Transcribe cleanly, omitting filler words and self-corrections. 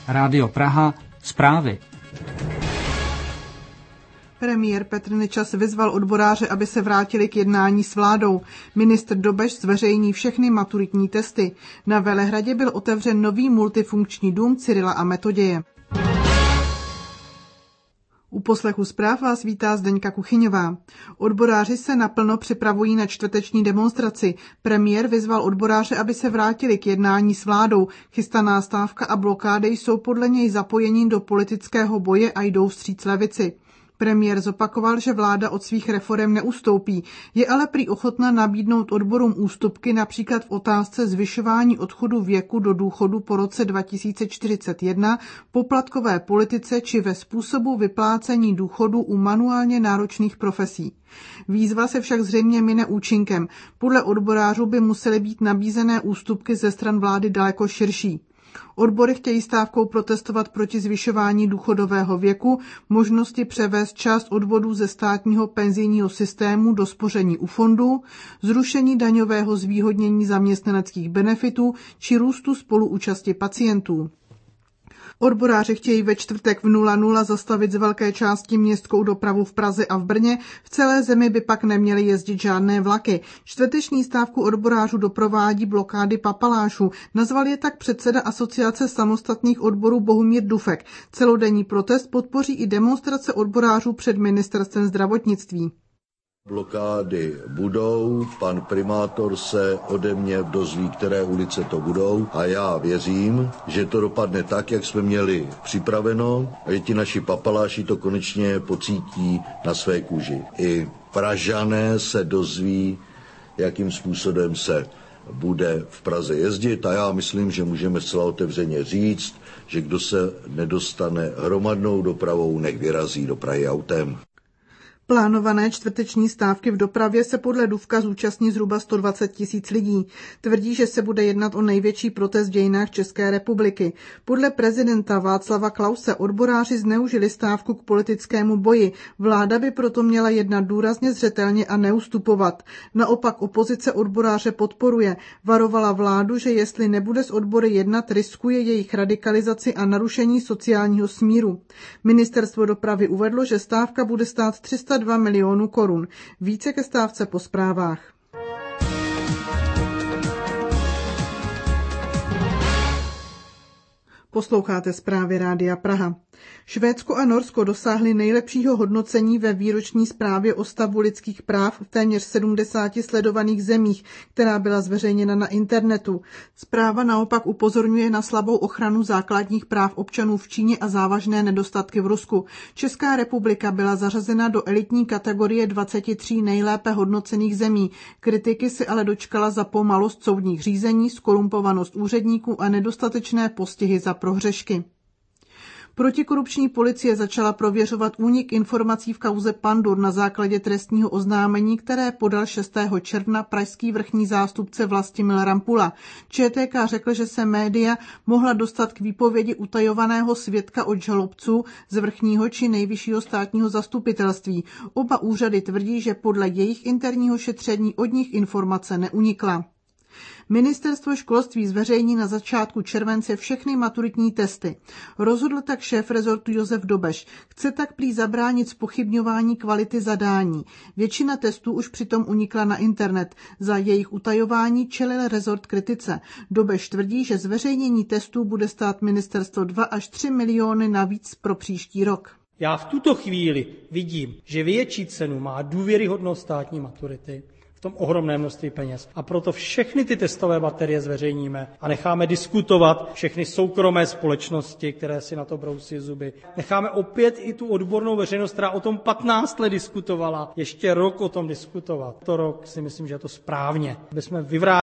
Rádio Praha, zprávy. Premiér Petr Nečas vyzval odboráře, aby se vrátili k jednání s vládou. Ministr Dobeš zveřejní všechny maturitní testy. Na Velehradě byl otevřen nový multifunkční dům Cyrila a Metoděje. U poslechu zpráv vás vítá Zdeňka Kuchyňová. Odboráři se naplno připravují na čtvrteční demonstraci. Premiér vyzval odboráře, aby se vrátili k jednání s vládou. Chystaná stávka a blokády jsou podle něj zapojení do politického boje a jdou vstříc levici. Premiér zopakoval, že vláda od svých reforem neustoupí, je ale prý ochotna nabídnout odborům ústupky například v otázce zvyšování odchodu věku do důchodu po roce 2041, poplatkové politice či ve způsobu vyplácení důchodu u manuálně náročných profesí. Výzva se však zřejmě mine účinkem. Podle odborářů by musely být nabízené ústupky ze stran vlády daleko širší. Odbory chtějí stávkou protestovat proti zvyšování důchodového věku, možnosti převést část odvodů ze státního penzijního systému do spoření u fondů, zrušení daňového zvýhodnění zaměstnaneckých benefitů či růstu spoluúčasti pacientů. Odboráři chtějí ve čtvrtek v 00 zastavit z velké části městskou dopravu v Praze a v Brně, v celé zemi by pak neměly jezdit žádné vlaky. Čtvrteční stávku odborářů doprovádí blokády papalášů. Nazval je tak předseda Asociace samostatných odborů Bohumír Dufek. Celodenní protest podpoří i demonstrace odborářů před ministerstvem zdravotnictví. Blokády budou, pan primátor se ode mě dozví, které ulice to budou a já věřím, že to dopadne tak, jak jsme měli připraveno a že ti naši papaláši to konečně pocítí na své kůži. I Pražané se dozví, jakým způsobem se bude v Praze jezdit a já myslím, že můžeme zcela otevřeně říct, že kdo se nedostane hromadnou dopravou, nech vyrazí do Prahy autem. Plánované čtvrteční stávky v dopravě se podle Dufka zúčastní zhruba 120 000 lidí. Tvrdí, že se bude jednat o největší protest v dějinách České republiky. Podle prezidenta Václava Klause odboráři zneužili stávku k politickému boji. Vláda by proto měla jednat důrazně, zřetelně a neustupovat. Naopak opozice odboráře podporuje. Varovala vládu, že jestli nebude s odbory jednat, riskuje jejich radikalizaci a narušení sociálního smíru. Ministerstvo dopravy uvedlo, že stávka bude stát 302 milionů korun. Více ke stávce po zprávách. Posloucháte zprávy Rádia Praha. Švédsko a Norsko dosáhly nejlepšího hodnocení ve výroční zprávě o stavu lidských práv v téměř 70 sledovaných zemích, která byla zveřejněna na internetu. Zpráva naopak upozorňuje na slabou ochranu základních práv občanů v Číně a závažné nedostatky v Rusku. Česká republika byla zařazena do elitní kategorie 23 nejlépe hodnocených zemí. Kritiky si ale dočkala za pomalost soudních řízení, zkorumpovanost úředníků a nedostatečné postihy za prohřešky. Protikorupční policie začala prověřovat únik informací v kauze Pandur na základě trestního oznámení, které podal 6. června pražský vrchní zástupce Vlastimil Rampula. ČTK řekl, že se média mohla dostat k výpovědi utajovaného svědka od žalobců z vrchního či nejvyššího státního zastupitelství. Oba úřady tvrdí, že podle jejich interního šetření od nich informace neunikla. Ministerstvo školství zveřejní na začátku července všechny maturitní testy. Rozhodl tak šéf rezortu Josef Dobeš. Chce tak prý zabránit zpochybňování kvality zadání. Většina testů už přitom unikla na internet. Za jejich utajování čelil rezort kritice. Dobeš tvrdí, že zveřejnění testů bude stát ministerstvo 2 až 3 miliony navíc pro příští rok. Já v tuto chvíli vidím, že větší cenu má důvěryhodnost státní maturity v tom ohromné množství peněz. A proto všechny ty testové baterie zveřejníme a necháme diskutovat všechny soukromé společnosti, které si na to brousí zuby. Necháme opět i tu odbornou veřejnost, která o tom 15 let diskutovala, ještě rok o tom diskutovat. To rok si myslím, že je to správně, aby jsme vyvrátili